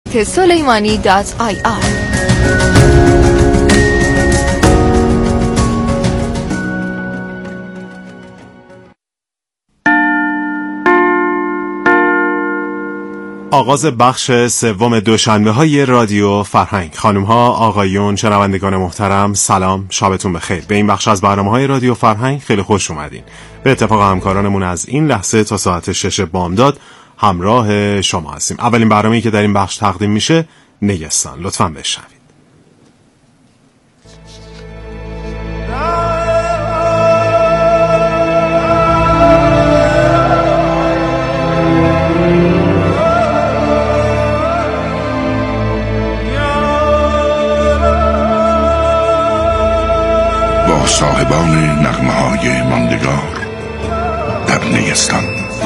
سایت suleimani.ir. آغاز بخش سوم دوشنبه‌های رادیو فرهنگ. خانم‌ها، آقایون، شنوندگان محترم، سلام، شبتون بخیر. به این بخش از برنامه‌های رادیو فرهنگ خیلی خوش اومدین. به اتفاق همکارانمون از این لحظه تا ساعت 6 بامداد همراه شما هستیم. اولین برنامه‌ای که در این بخش تقدیم میشه نیستان. لطفاً بشنوید. صاحبان نغمه‌های ماندگار در نیستان.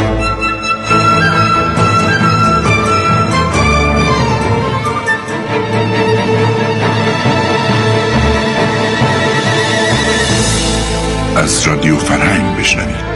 از رادیو فرهنگ بشنوید.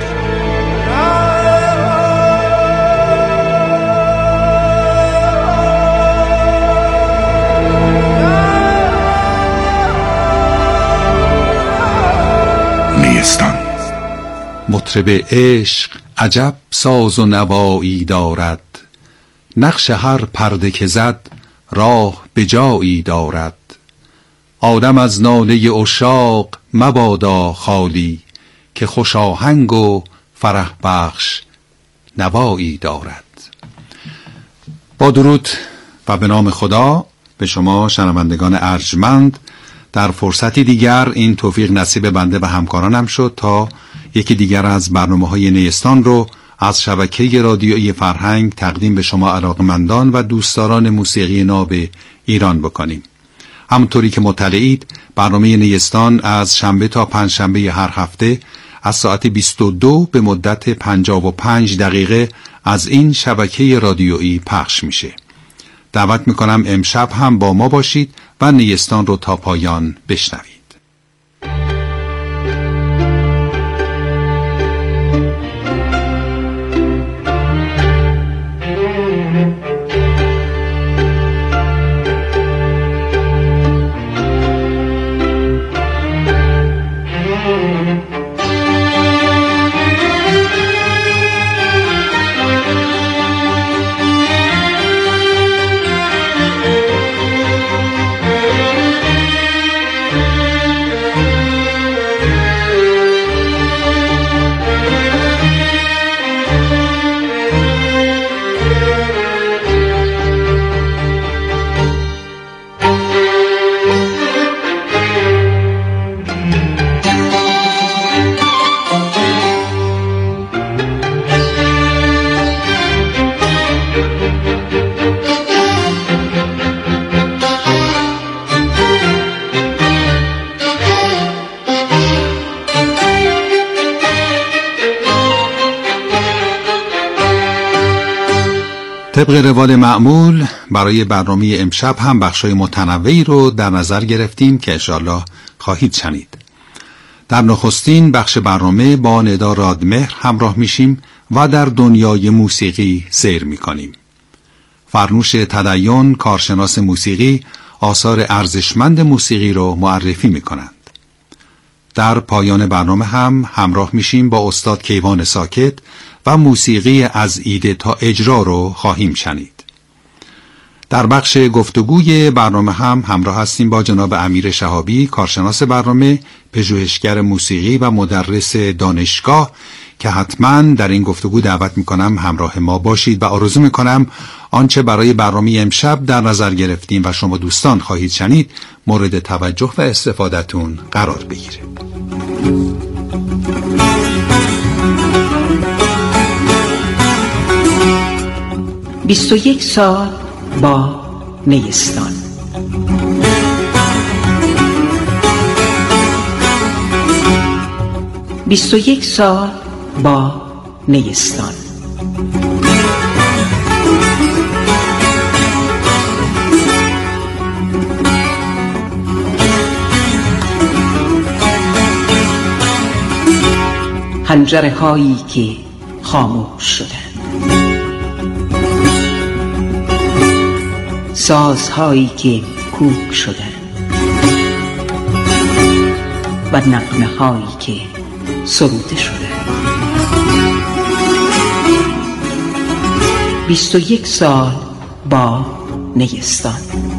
مطرب عشق عجب ساز و نوایی دارد، نقش هر پرده که زد راه به جایی دارد. آدم از ناله عشاق مبادا خالی، که خوش آهنگ و فرح بخش نوایی دارد. با درود و به نام خدا به شما شنوندگان ارجمند، در فرصتی دیگر این توفیق نصیب بنده و همکارانم شد تا یکی دیگر از برنامه‌های نیستان رو از شبکه رادیویی فرهنگ تقدیم به شما علاقمندان و دوستداران موسیقی ناب ایران بکنیم. همونطوری که مطلعید، برنامه نیستان از شنبه تا پنجشنبه هر هفته از ساعت 22 به مدت 55 دقیقه از این شبکه رادیویی پخش میشه. دعوت میکنم امشب هم با ما باشید و نیستان رو تا پایان بشنوید. طبق روال معمول برای برنامه امشب هم بخشای متنوعی رو در نظر گرفتیم که انشاءالله خواهید شنید. در نخستین بخش برنامه با ندا رادمهر همراه میشیم و در دنیای موسیقی سیر میکنیم. فرنوش تدین، کارشناس موسیقی، آثار ارزشمند موسیقی رو معرفی میکنند. در پایان برنامه هم همراه میشیم با استاد کیوان ساکت و موسیقی از ایده تا اجرا رو خواهیم شنید. در بخش گفتگوی برنامه هم همراه هستیم با جناب امیر شهابی، کارشناس برنامه، پژوهشگر موسیقی و مدرس دانشگاه، که حتما در این گفتگو دعوت میکنم همراه ما باشید و آرزو میکنم آنچه برای برنامه امشب در نظر گرفتیم و شما دوستان خواهید شنید مورد توجه و استفادهتون قرار بگیره. 21 سال با نیستان. بیست سال با نیستان. حنجره هایی که خاموش شدند، سازهایی که کوک شدند و نغمه هایی که سروده شدند. 21 سال با نیستان.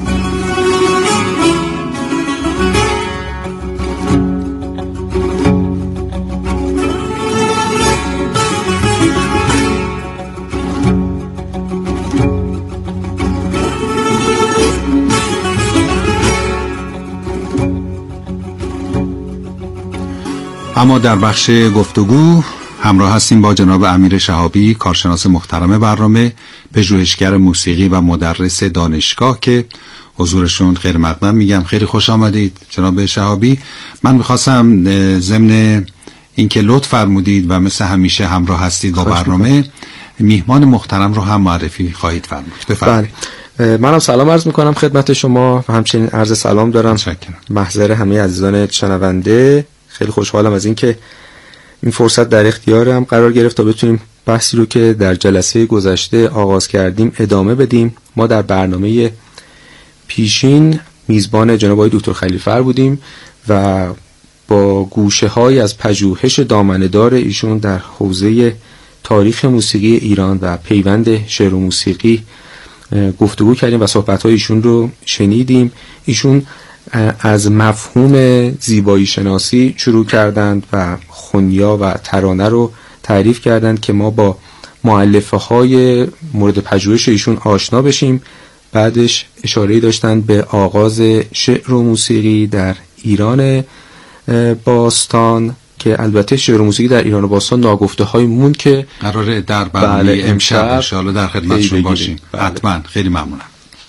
اما در بخش گفتگو همراه هستیم با جناب امیر شهابی، کارشناس محترم برنامه، پژوهشگر موسیقی و مدرس دانشگاه که حضورشون خیلی مقدم میگم. خیلی خوش آمدید جناب شهابی. من میخواستم ضمن اینکه لطف فرمودید و مثل همیشه همراه هستید با برنامه، میهمان محترم رو هم معرفی خواهید فرمود. بفرمایید. منم سلام عرض میکنم خدمت شما و همچنین عرض سلام دارم محضر همه عزیزان شنونده. خیلی خوشحالم از اینکه این فرصت در اختیارم قرار گرفت تا بتونیم بحثی رو که در جلسه گذشته آغاز کردیم ادامه بدیم. ما در برنامه پیشین میزبان جناب آقای دکتر خلیلفر بودیم و با گوشه‌های از پژوهش دامنه‌دار ایشون در حوزه تاریخ موسیقی ایران و پیوند شعر و موسیقی گفتگو کردیم و صحبت‌های ایشون رو شنیدیم. ایشون از مفهوم زیبایی شناسی شروع کردند و خونیا و ترانه رو تعریف کردند که ما با مؤلفه های مورد پژوهش ایشون آشنا بشیم. بعدش اشاره داشتند به آغاز شعر و موسیقی در ایران باستان که البته شعر و موسیقی در ایران باستان ناگفته های مون که قراره در برنامه امشب ان شاء الله در خدمتشون باشیم. حتما. خیلی ممنونم.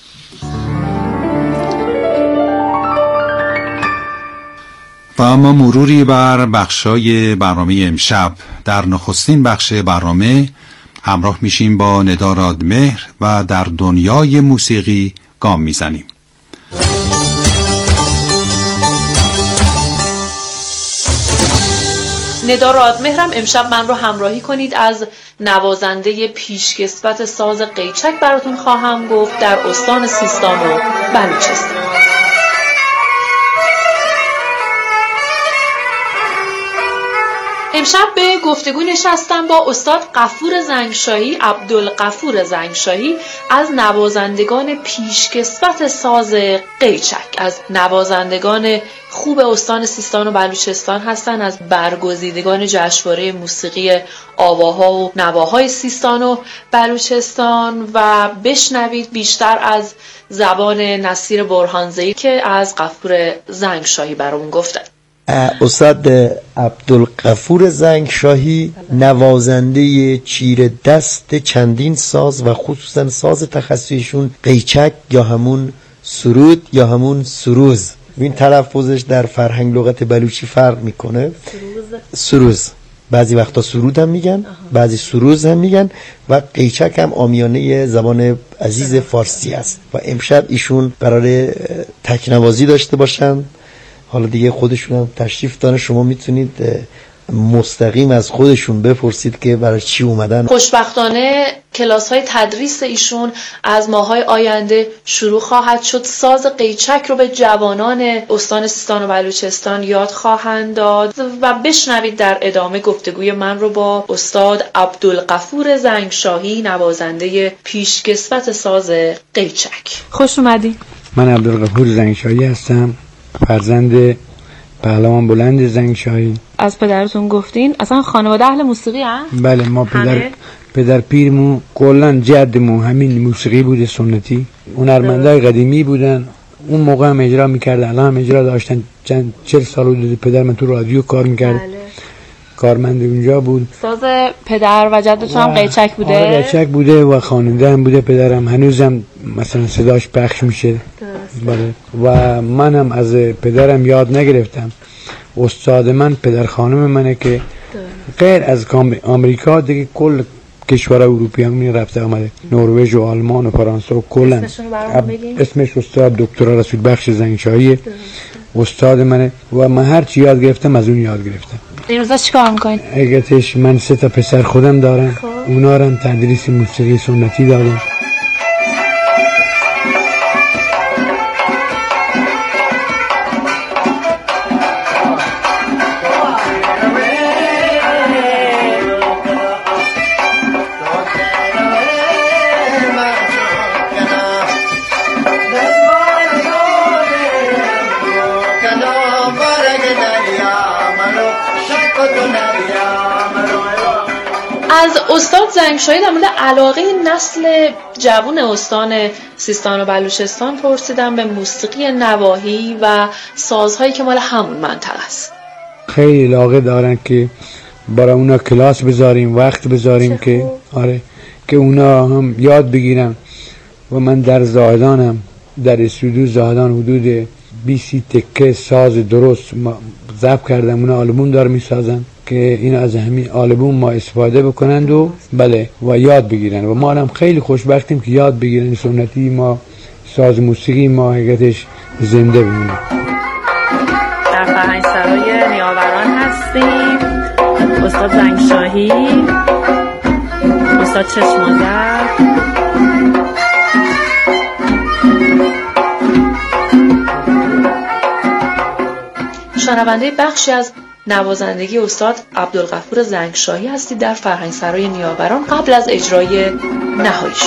و اما مروری بر بخشای برنامه امشب. در نخستین بخش برنامه همراه میشیم با ندا رادمهر و در دنیای موسیقی گام میزنیم. ندا رادمهرم امشب من رو همراهی کنید. از نوازنده پیشکسوت ساز قیچک براتون خواهم گفت در استان سیستان و بلوچستان. امشب به گفتگو نشستم با استاد غفور زنگشاهی، عبدالغفور زنگشاهی، از نوازندگان پیشکسوت ساز قیچک، از نوازندگان خوب استان سیستان و بلوچستان هستند، از برگزیدگان جشنواره موسیقی آواها و نواهای سیستان و بلوچستان و بشنوید بیشتر از زبان نصیر برهانزئی که از غفور زنگشاهی برامون گفتن. استاد عبدالغفور زنگشاهی نوازنده چیره دست چندین ساز و خصوصا ساز تخصصیشون قیچک یا همون سرود یا همون سروز. این تلفظش در فرهنگ لغت بلوچی فرق میکنه. سروز بعضی وقتا سرود هم میگن، بعضی سروز هم میگن و قیچک هم عامیانه زبان عزیز فارسی است و امشب ایشون قراره تکنوازی داشته باشن. حالا دیگه خودشون هم تشریف دارن، شما میتونید مستقیم از خودشون بپرسید که برای چی اومدن. خوشبختانه کلاس‌های تدریس ایشون از ماهای آینده شروع خواهد شد. ساز قیچک رو به جوانان استان سیستان و بلوچستان یاد خواهند داد و بشنوید در ادامه گفتگوی من رو با استاد عبدالغفور زنگشاهی، نوازنده پیشکسوت ساز قیچک. خوش اومدین. من عبدالغفور زنگشاهی هستم، فرزند پهلوان بلند زنگشاهی. از پدرتون گفتین اصلا خانواده اهل موسیقی هست؟ بله، ما پدر پیرمون کلا جدمون همین موسیقی بوده، سنتی. هنرمندای قدیمی بودن، اون موقع هم اجرا میکردن، الان هم اجرا داشتن. 40 سال بود پدر من تو رادیو کار میکرد. بله. کارمند اونجا بود. ساز پدر و جدتون هم قیچک بوده؟ آره قیچک بوده و خواننده هم بوده. پدرم هنوزم مثلا صداش پخش میشه. بله. و منم از پدرم یاد نگرفتم. استاد من پدر خانم منه که غیر از آمریکا دیگه کل کشور اروپایی هم رفته آمده، نروژ و آلمان و فرانسه و کلا. اسمش استاد دکتر رسول بخش زنگشاهی استاد منه و من هر چی یاد گرفتم از اون یاد گرفتم. این روزا چیکار میکنین؟ اگرش من 3 تا پسر خودم دارم، اونا رو هم تدریس موسیقی سنتی دادم. از استاد زنگشاهی در مورد علاقه نسل جوان استان سیستان و بلوچستان پرسیدم به موسیقی نواحی و سازهایی که مال همون منطقه است. خیلی علاقه دارن که برای اونا کلاس بذاریم، وقت بذاریم که آره که اونا هم یاد بگیرن. و من در زاهدانم، در استودیو زاهدان حدود 20 تکه ساز درست ضبط کردم. اونا آلبوم دار میسازن که این از همین آلبوم ما استفاده بکنند و بله و یاد بگیرن. و ما هم خیلی خوشبختیم که یاد بگیرن سنتی ما، ساز موسیقی ما حقیقتش زنده بمونه. در فرهنگسرای نیاوران هستیم. استاد زنگشاهی، استاد چشم‌آذر، شنونده بخشی از نوازندگی استاد عبدالغفور زنگشاهی هستید در فرهنگسرای نیاوران قبل از اجرای نهاییش.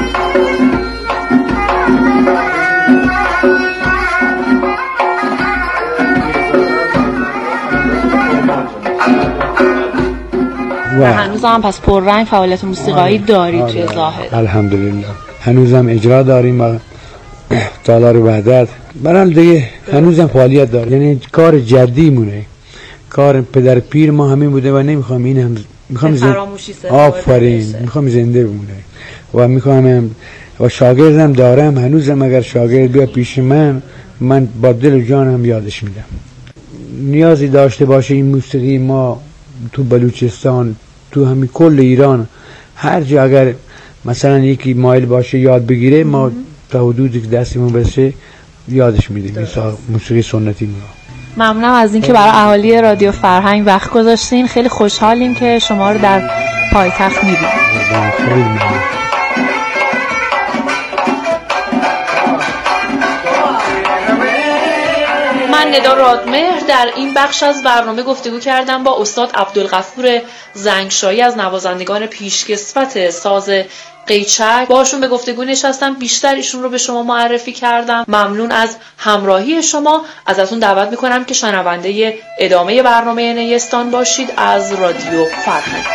و هنوزم پس پررنگ فعالیت موسیقایی دارید توی زاهد؟ الحمدلله هنوزم اجرا داریم و تالار وحدت برام دیگه هنوزم فعالیت داره. یعنی کار جدی مونه، کار پدر پیر ما همین بوده و نمیخوام این هم میخوام آفرین میخوام زنده بمونه و میخوام و شاگردم دارم هنوزم. اگر شاگرد بیا پیش من با دل و جانم یادش میدم. نیازی داشته باشه این موسیقی ما تو بلوچستان، تو همین کل ایران، هر جا اگر مثلا یکی مایل باشه یاد بگیره، ما تا حدودی که دستمون برسه یادش میدیم این موسیقی سنتی ما. ممنونم از اینکه برای اهالی رادیو فرهنگ وقت گذاشتین. خیلی خوشحالیم که شما رو در پایتخت می‌بینیم. من ندا رادمهر در این بخش از برنامه گفتگو کردم با استاد عبدالغفور زنگشاهی از نوازندگان پیشکسوت ساز قیچک. باشون به گفتگو نشستم، بیشتر ایشون رو به شما معرفی کردم. ممنون از همراهی شما. ازتون دعوت میکنم که شنونده ادامه برنامه نیستان باشید از رادیو فرهنگ.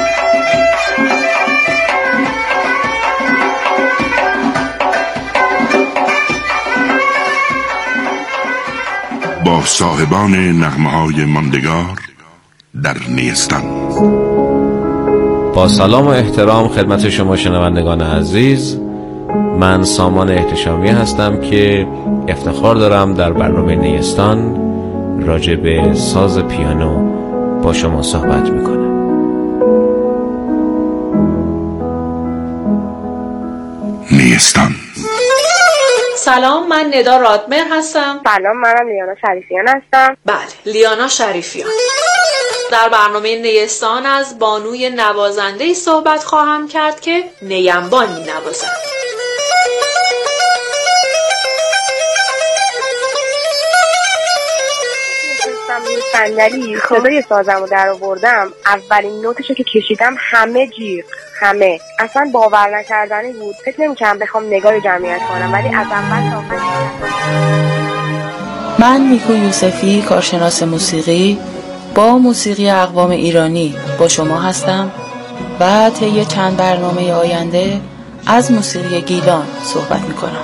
با صاحبان نغمه‌های ماندگار در نیستان. با سلام و احترام خدمت شما شنوندگان عزیز، من سامان احتشامی هستم که افتخار دارم در برنامه نیستان راجع به ساز پیانو با شما صحبت میکنم. نیستان. سلام، من ندا رادمهر هستم. سلام، منم لیانا شریفیان هستم. بله، لیانا شریفیان. در برنامه نیستان از بانوی نوازنده‌ای صحبت خواهم کرد که نیمبان می‌نوازد. صندلی صدای سازمو در آوردم، اولین نوتشو که کشیدم همه جیغ، همه اصلا باور نکردنی بود. فکر نمی‌کردم بخوام نگاه جمعیت کنم، ولی از اول تا آخر. من میکو یوسفی، کارشناس موسیقی با موسیقی اقوام ایرانی با شما هستم و طی چند برنامه آینده از موسیقی گیلان صحبت میکنم.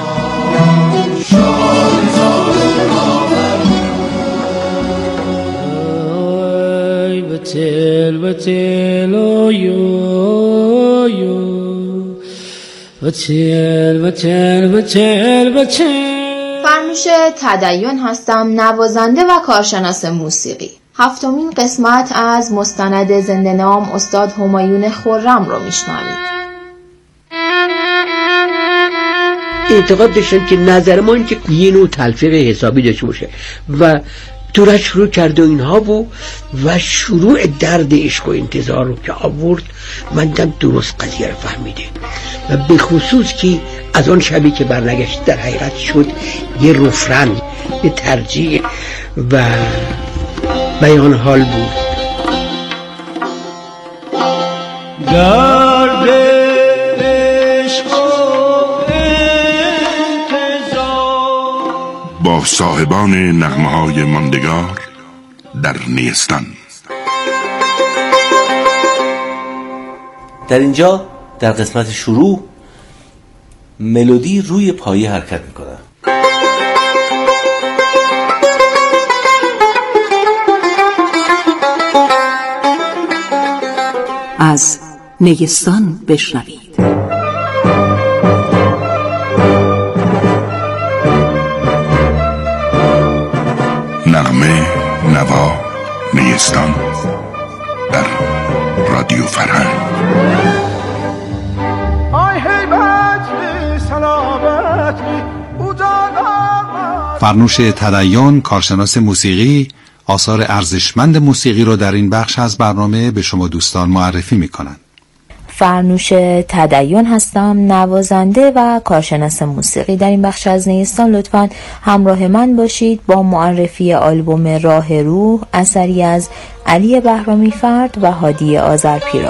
فرنوش تدین هستم، نوازنده و کارشناس موسیقی. هفتمین قسمت از مستند زنده نام استاد همایون خرم رو میشنوید. اعتقاد داشتم که نظر ما این که یه نوع تلفیق حسابی داشته باشه و دورش شروع کرد و اینها بود و شروع درد عشق و انتظار رو که آورد من دیدم درست قضیه رو فهمیده و به خصوص که از آن شبی که برنگشت در حقیقت شد یه رفرن، یه ترجیح و بیان حال بود. درد عشق و انتظار. با صاحبان نغمه‌های ماندگار در نیستان. در اینجا در قسمت شروع ملودی روی پایه حرکت میکنه. از نیستان بشنوید. نغمه نوا نیستان در رادیو فرهنگ. فرنوش تدین، کارشناس موسیقی، آثار ارزشمند موسیقی رو در این بخش از برنامه به شما دوستان معرفی می‌کنند. فرنوش تدین هستم، نوازنده و کارشناس موسیقی. در این بخش از نیستان لطفاً همراه من باشید با معرفی آلبوم راه روح، اثری از علی بهرامی فرد و هادی آذرپیرا.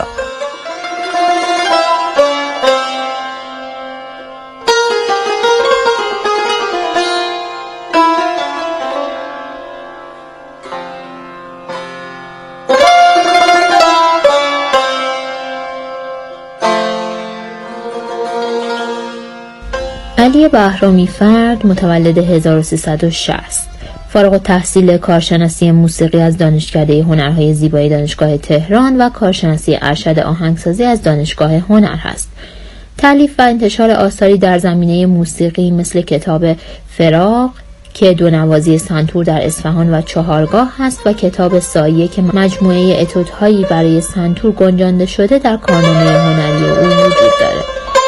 علی بهرامی فرد متولد 1360، فارغ التحصیل کارشناسی موسیقی از دانشکده هنرهای زیبایی دانشگاه تهران و کارشناسی ارشد آهنگسازی از دانشگاه هنر هست. تألیف و انتشار آثاری در زمینه موسیقی مثل کتاب فراق که دو نوازی سنتور در اصفهان و چهارگاه هست و کتاب سایه که مجموعه اتودهایی برای سنتور گنجانده شده در کارنامه هنری او وجود داره.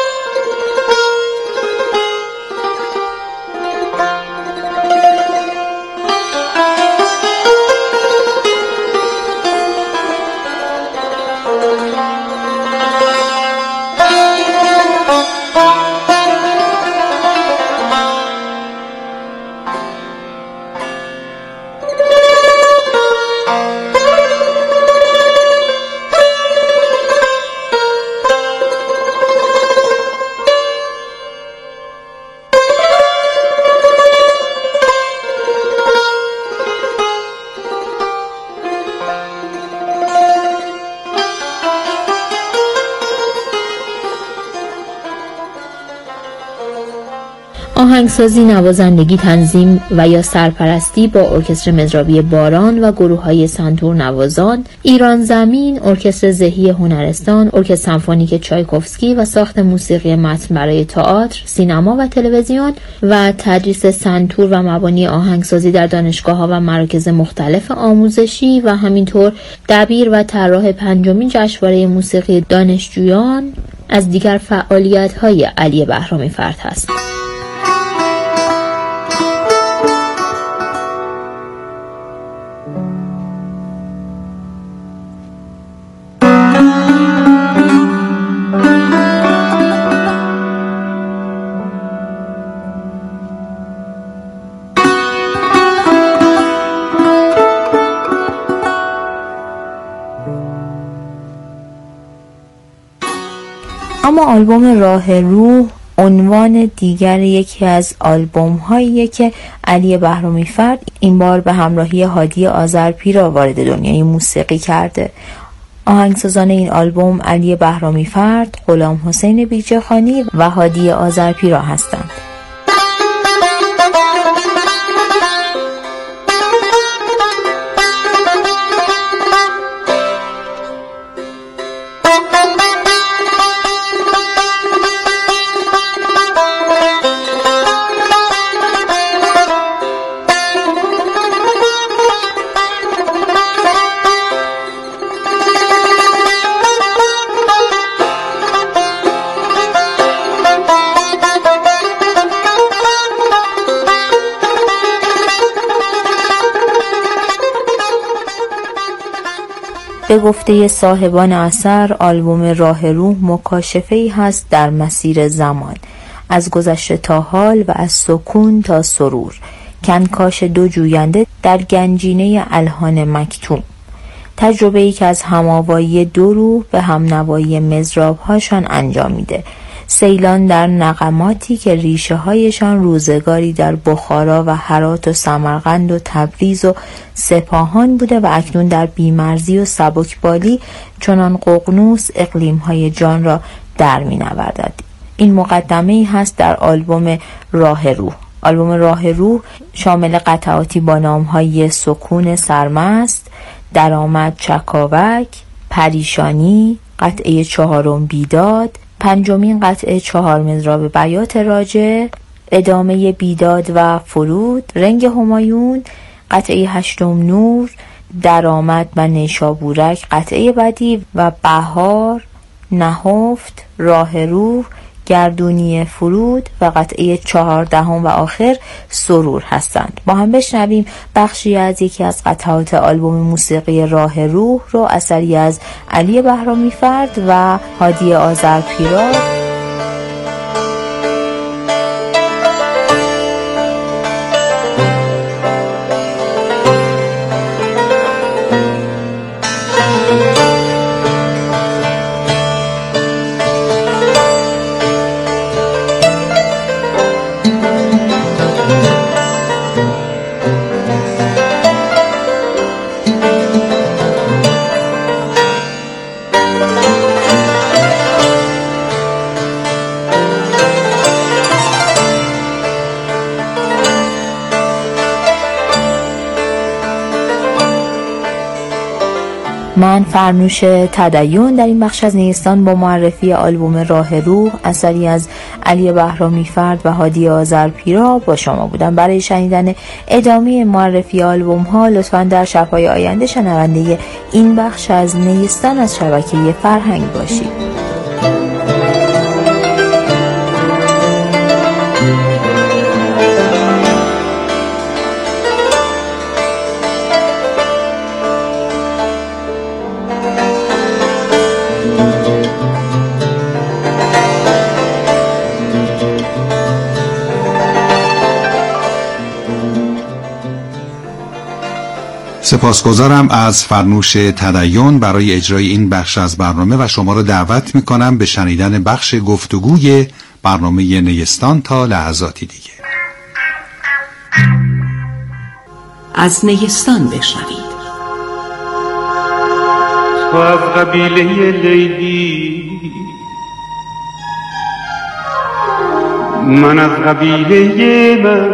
آهنگسازی، نوازندگی، تنظیم و یا سرپرستی با ارکستر مزرابی باران و گروه‌های سنتور نوازان، ایران زمین، ارکستر زهی هنرستان، ارکستر سمفونیک چایکوفسکی و ساخت موسیقی متن برای تئاتر، سینما و تلویزیون و تدریس سنتور و مبانی آهنگسازی در دانشگاه‌ها و مراکز مختلف آموزشی و همینطور دبیر و طراح پنجمین جشنواره موسیقی دانشجویان از دیگر فعالیت‌های علی بهرامی فرد هست. اما آلبوم راه روح عنوان دیگر یکی از آلبوم هاییه که علی بهرامی فرد این بار به همراهی هادی آذرپیرا وارد دنیای موسیقی کرده. آهنگسازان این آلبوم علی بهرامی فرد، غلام حسین بیجهانی و هادی آذرپیرا هستند. به گفته صاحبان اثر، آلبوم راه روح مکاشفه‌ای هست در مسیر زمان، از گذشته تا حال و از سکون تا سرور، کنکاش دو جوینده در گنجینه الحان مکتوم. تجربه‌ای که از هم‌آوایی دو روح به همنوایی مضراب‌هاشان انجام میده. سیلان در نغماتی که ریشه هایشان روزگاری در بخارا و هرات و سمرقند و تبریز و سپاهان بوده و اکنون در بیمرزی و سبکبالی چنان ققنوس اقلیم های جان را در می نوردد. این مقدمه‌ای هست در آلبوم راه روح. آلبوم راه روح شامل قطعاتی با نام‌های سکون سرمست، درآمد چکاوک، پریشانی، قطعه 4 بیداد، 5 قطعه 4 مضراب بیات راجع، ادامه بیداد و فرود، رنگ همایون، قطعه 8 نور، درآمد و نیشابورک قطعه بعدی و بهار، نهفت، راه روح، گردونی فرود و قطعه 14 و آخر سرور هستند. با هم بشنویم بخشی از یکی از قطعات آلبوم موسیقی راه روح رو، اثری از علی بهرامی‌فرد و هادی آذرپیرا. من فرنوش تدین در این بخش از نیستان با معرفی آلبوم راه روح، اثری از علی بهرامی‌فرد و هادی آذرپیرا با شما بودم. برای شنیدن ادامه معرفی آلبوم ها لطفاً در شب‌های آینده شنونده این بخش از نیستان از شبکه فرهنگ باشید. سپاسگزارم از فرنوش تدین برای اجرای این بخش از برنامه و شما را دعوت می‌کنم به شنیدن بخش گفتگوی برنامه نیستان تا لحظاتی دیگه. از نیستان بشنوید. تو از قبیله لیلی، من از قبیله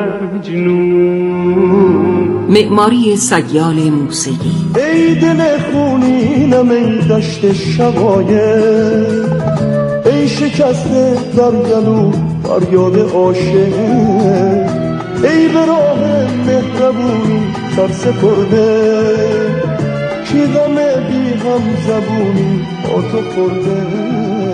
مجنون. معماری سیال موسیقی. ای دل خونینم، ای دشت شقایق، ای شکسته در گلو فریاد عاشق، ای به راه مهربونی سر سپرده، کی غم بی هم زبونی با تو خورده.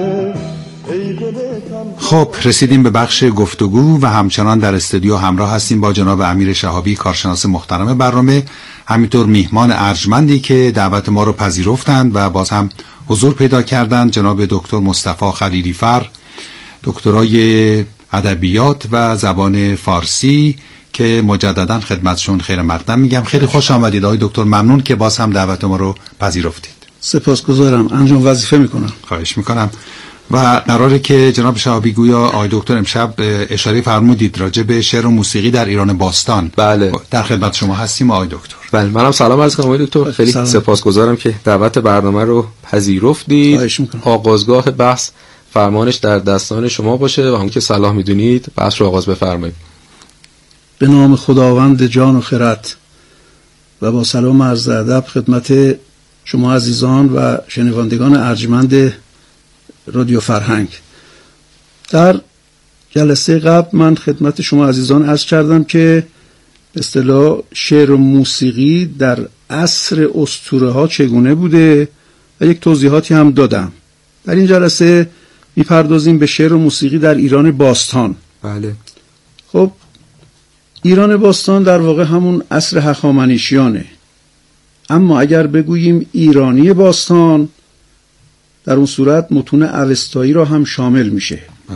خب رسیدیم به بخش گفتگو و همچنان در استودیو همراه هستیم با جناب امیر شهابی، کارشناس محترم برنامه، همینطور میهمان ارجمندی که دعوت ما رو پذیرفتند و باز هم حضور پیدا کردند، جناب دکتر مصطفی خلیلی فر، دکترای ادبیات و زبان فارسی که مجددا خدمتشون خیر مقدم میگم. خیلی خوش آمدید آقای دکتر، ممنون که باز هم دعوت ما رو پذیرفتید. سپاسگزارم، انجام وظیفه میکنم. خواهش میکنم. و قراره که جناب شهابی گویا آقای دکتر امشب اشاره فرمودید راجع به شعر و موسیقی در ایران باستان. بله، در خدمت شما هستیم آقای دکتر. بله، منم سلام عرض کنم آقای دکتر. خیلی سپاسگزارم که دعوت برنامه رو پذیرفتید. آغازگاه بحث فرمانش در دستان شما باشه و هم که صلاح میدونید بحث رو آغاز بفرمایید. به نام خداوند جان و خرد و با سلام عرض ادب خدمت شما عزیزان و شنوندگان ارجمند رادیو فرهنگ. در جلسه قبل من خدمت شما عزیزان عرض کردم که به اصطلاح شعر و موسیقی در عصر اسطوره ها چگونه بوده و یک توضیحاتی هم دادم. در این جلسه میپردازیم به شعر و موسیقی در ایران باستان. بله. خب ایران باستان در واقع همون عصر هخامنشیانه، اما اگر بگوییم ایرانی باستان در اون صورت متون اوستایی را هم شامل میشه. بله.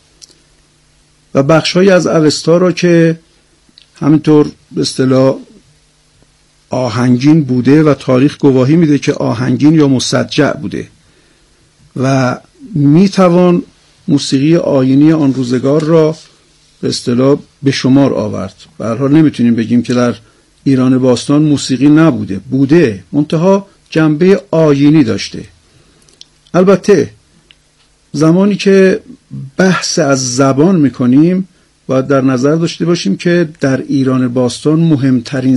و بخش‌هایی از اوستا را که همینطور به اصطلاح آهنگین بوده و تاریخ گواهی میده که آهنگین یا مسجع بوده و میتوان موسیقی آیینی آن روزگار را به اصطلاح به شمار آورد. به هر حال نمیتونیم بگیم که در ایران باستان موسیقی نبوده، بوده، منتها جنبه آیینی داشته. البته زمانی که بحث از زبان میکنیم باید در نظر داشته باشیم که در ایران باستان مهمترین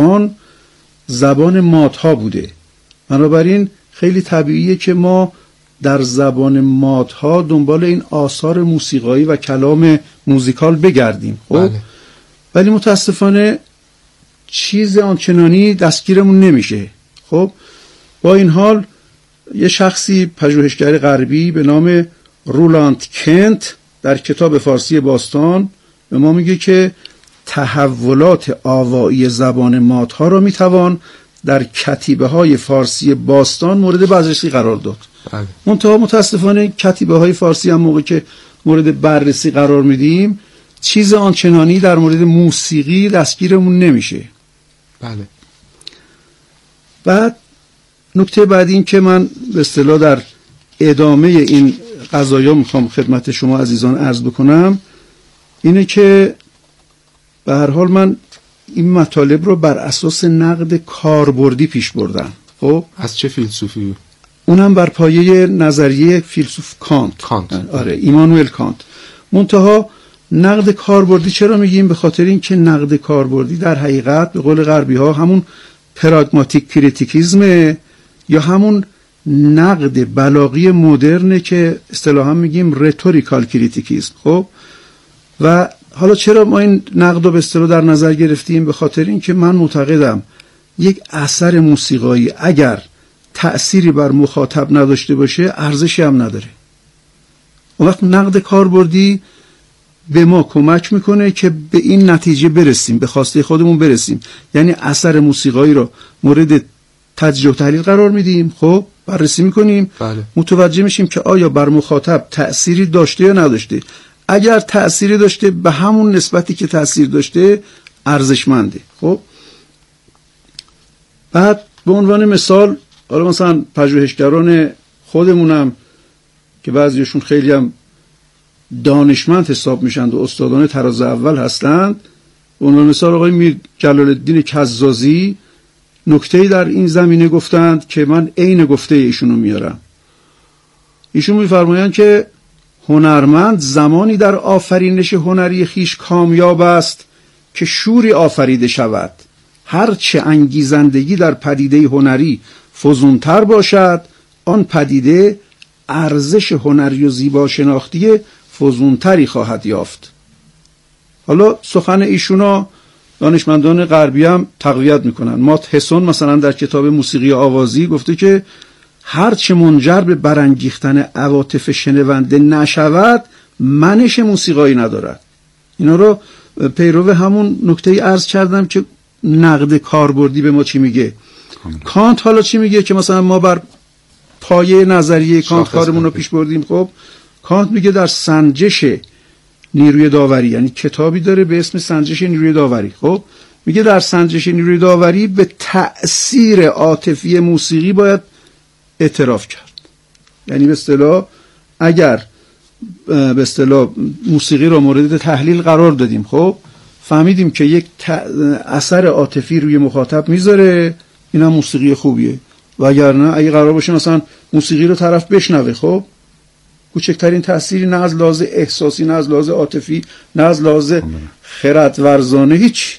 زبان مادها بوده. بنابراین خیلی طبیعیه که ما در زبان مادها دنبال این آثار موسیقایی و کلام موزیکال بگردیم. خب ولی متاسفانه چیز آنچنانی دستگیرمون نمیشه. خب با این حال یه شخصی پژوهشگر غربی به نام رولاند کنت در کتاب فارسی باستان به ما میگه که تحولات آوایی زبان مادها را میتوان در کتیبه های فارسی باستان مورد بررسی قرار داد. منتها متاسفانه کتیبه های فارسی هم موقع که مورد بررسی قرار میدیم چیز آنچنانی در مورد موسیقی دستگیرمون نمیشه. بله. بعد نکته بعدی این که من به اصطلاح در ادامه این قضایا میخوام خدمت شما عزیزان عرض بکنم اینه که به هر حال من این مطالب رو بر اساس نقد کاربردی پیش بردم. خب از چه فیلسوفی؟ اونم بر پایه نظریه فیلسوف کانت. آره، ایمانوئل کانت. منتها نقد کاربردی چرا میگیم؟ به خاطر این که نقد کاربردی در حقیقت به قول غربی ها همون پراگماتیک کریتیکیزم یا همون نقد بلاغی مدرنه که اصطلاحا میگیم رتوریکال کریتیکیزم. خب و حالا چرا ما این نقد رو به اصطلاح در نظر گرفتیم؟ به خاطر این که من معتقدم یک اثر موسیقایی اگر تأثیری بر مخاطب نداشته باشه ارزشی هم نداره. اون وقت نقد کاربردی به ما کمک میکنه که به این نتیجه برسیم، به خواسته خودمون برسیم. یعنی اثر موسیقایی رو مورد تجزیه و تحلیل قرار میدیم، خب بررسی میکنیم، متوجه میشیم که آیا بر مخاطب تأثیری داشته یا نداشته. اگر تأثیری داشته به همون نسبتی که تأثیر داشته ارزشمنده. خب بعد به عنوان مثال حالا مثلا پژوهشگران خودمونم که بعضیشون خیلی هم دانشمند حساب میشن و استادان طراز اول هستند، به عنوان مثال آقای میر جلال الدین کزازی نکته‌ای در این زمینه گفتند که من عین گفته ایشونو میارم. ایشون میفرمایند که هنرمند زمانی در آفرینش هنری خیش کامیاب است که شوری آفریده شود. هرچه انگیزندگی در پدیده هنری فزونتر باشد آن پدیده ارزش هنری و زیبا شناختی فزونتری خواهد یافت. حالا سخن ایشونا دانشمندان غربی هم تقویت میکنن. مات هسون مثلا در کتاب موسیقی آوازی گفته که هرچه منجر به برانگیختن عواطف شنونده نشود منش موسیقایی ندارد. اینا رو پیرو همون نکته عرض کردم که نقد کاربردی به ما چی میگه. کانت حالا چی میگه که مثلا ما بر پایه نظریه کانت کارمون رو پیش بردیم. خب کانت میگه در سنجش نیروی داوری، یعنی کتابی داره به اسم سنجش نیروی داوری. خب میگه در سنجش نیروی داوری به تأثیر عاطفی موسیقی باید اعتراف کرد. یعنی به اصطلاح اگر به اصطلاح موسیقی رو مورد تحلیل قرار دادیم، خب فهمیدیم که یک اثر عاطفی روی مخاطب میذاره، این هم موسیقی خوبیه. وگرنه اگه قرار باشه مثلا موسیقی رو طرف بشنوه، خب کوچکترین تأثیری نه از لحاظ احساسی، نه از لحاظ عاطفی، نه از لحاظ خرد ورزانه هیچ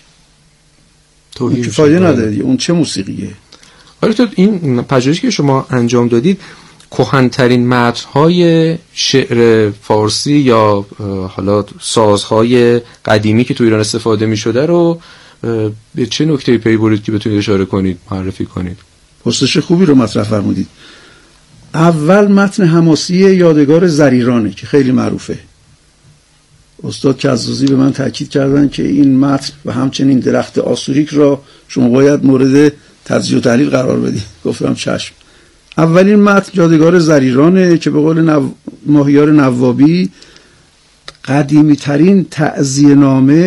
فایده نداره. اون چه موسیقیه؟ حالا تو این پژوهشی که شما انجام دادید کهن‌ترین متن‌های شعر فارسی یا حالا سازهای قدیمی که تو ایران استفاده می‌شده رو به چه نکته‌ای پی برید که بتونید اشاره کنید، معرفی کنید؟ پرسش خوبی رو مطرح فرمودید. اول متن حماسی یادگار زریرانه که خیلی معروفه. استاد کزازی به من تاکید کردن که این متن و همچنین درخت آسوریک را شما باید مورد تجزیه و تحلیل قرار بدید. گفتم چشم. اولین متن یادگار زریرانه که به قول ماهیار نوابی قدیمی ترین تعزیه نامه